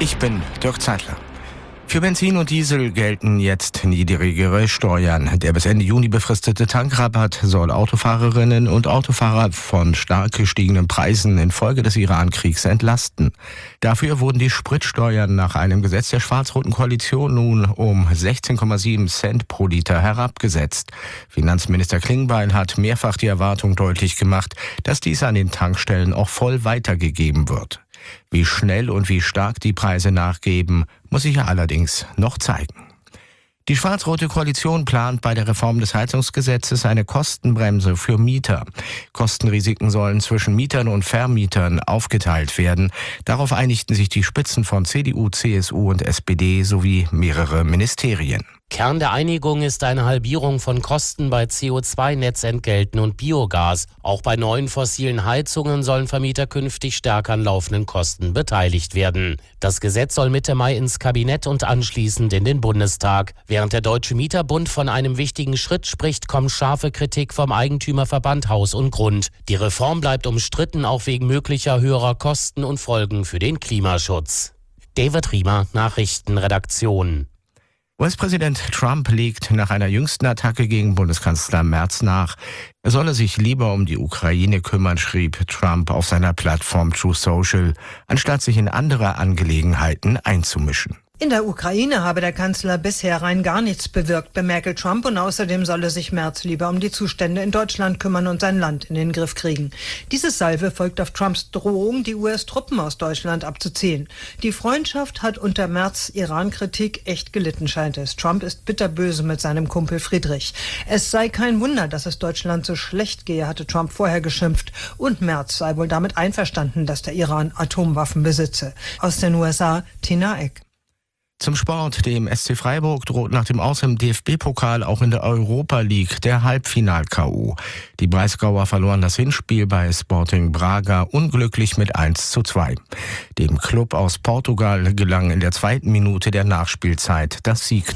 Ich bin Dirk Zeitler. Für Benzin und Diesel gelten jetzt niedrigere Steuern. Der bis Ende Juni befristete Tankrabatt soll Autofahrerinnen und Autofahrer von stark gestiegenen Preisen infolge des Iran-Kriegs entlasten. Dafür wurden die Spritsteuern nach einem Gesetz der schwarz-roten Koalition nun um 16,7 Cent pro Liter herabgesetzt. Finanzminister Klingbeil hat mehrfach die Erwartung deutlich gemacht, dass dies an den Tankstellen auch voll weitergegeben wird. Wie schnell und wie stark die Preise nachgeben, muss sich ja allerdings noch zeigen. Die schwarz-rote Koalition plant bei der Reform des Heizungsgesetzes eine Kostenbremse für Mieter. Kostenrisiken sollen zwischen Mietern und Vermietern aufgeteilt werden. Darauf einigten sich die Spitzen von CDU, CSU und SPD sowie mehrere Ministerien. Kern der Einigung ist eine Halbierung von Kosten bei CO2-Netzentgelten und Biogas. Auch bei neuen fossilen Heizungen sollen Vermieter künftig stärker an laufenden Kosten beteiligt werden. Das Gesetz soll Mitte Mai ins Kabinett und anschließend in den Bundestag. Während der Deutsche Mieterbund von einem wichtigen Schritt spricht, kommt scharfe Kritik vom Eigentümerverband Haus und Grund. Die Reform bleibt umstritten, auch wegen möglicher höherer Kosten und Folgen für den Klimaschutz. David Riemer, Nachrichtenredaktion. US-Präsident Trump legt nach einer jüngsten Attacke gegen Bundeskanzler Merz nach. Er solle sich lieber um die Ukraine kümmern, schrieb Trump auf seiner Plattform Truth Social, anstatt sich in andere Angelegenheiten einzumischen. In der Ukraine habe der Kanzler bisher rein gar nichts bewirkt, bemerkelt Trump, und außerdem solle sich Merz lieber um die Zustände in Deutschland kümmern und sein Land in den Griff kriegen. Diese Salve folgt auf Trumps Drohung, die US-Truppen aus Deutschland abzuziehen. Die Freundschaft hat unter Merz' Iran-Kritik echt gelitten, scheint es. Trump ist bitterböse mit seinem Kumpel Friedrich. Es sei kein Wunder, dass es Deutschland so schlecht gehe, hatte Trump vorher geschimpft. Und Merz sei wohl damit einverstanden, dass der Iran Atomwaffen besitze. Aus den USA, Tina Eck. Zum Sport. Dem SC Freiburg droht nach dem Aus im DFB-Pokal auch in der Europa League der Halbfinal-K.O. Die Breisgauer verloren das Hinspiel bei Sporting Braga unglücklich mit 1:2. Dem Klub aus Portugal gelang in der 2. Minute der Nachspielzeit das Sieg.